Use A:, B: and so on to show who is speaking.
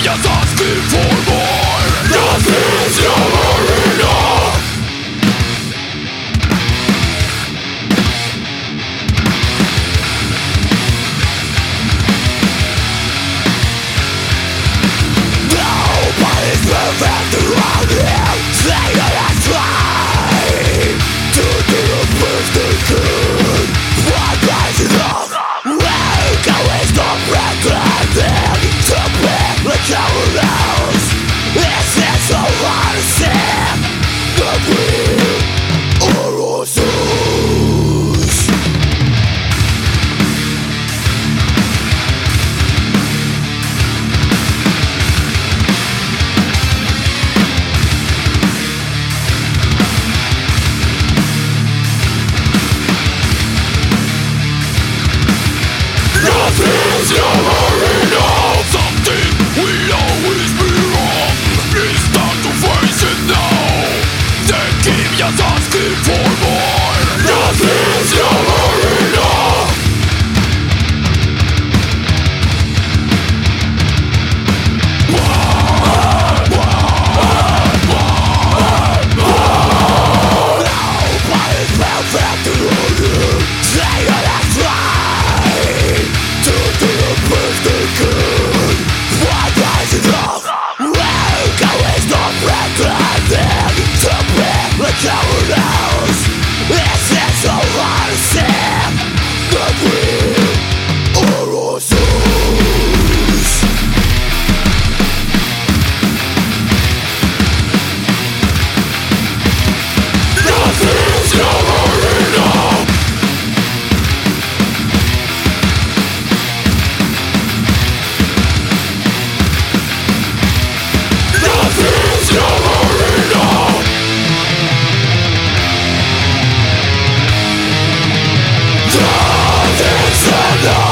A: just asking for more. Nothing's never enough. Nobody's perfect around here. Say that I try to do the best they can. What lies enough? Well, can we stop pretending to be like everyone else? Is it so hard to see that we are ourselves? Nothing's never enough. Something will always be wrong. It's time to face it now. They keep just asking for more. Nothing's never enough. Nobody's perfect around here. Say that I try to do the best they can. What lies enough? Well, can we stop pretending to be like everyone else? Is it so hard to see that we are ourselves? Nothing's never enough. Nothing's never enough. Nothing's enough.